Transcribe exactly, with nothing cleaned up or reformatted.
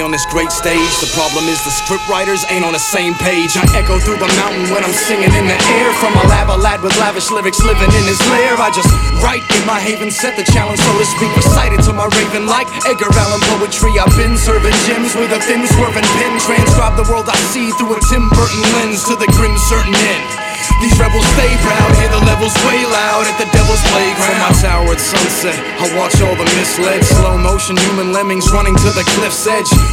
on this great stage. The problem is the script writers ain't on the same page. I echo through the mountain when I'm singing in the air. From a lab, a lad with lavish lyrics living in his lair. I just write in my haven, set the challenge so to speak. Recited to my raven like Edgar Allan poetry. I've been serving gems with a thin swerving pen. Transcribe the world I see through a Tim Burton lens to the grim certain end. These rebels stay proud, hear the levels way loud at the devil's playground. From my tower at sunset, I watch all the misled. Slow motion human lemmings running to the cliff's edge.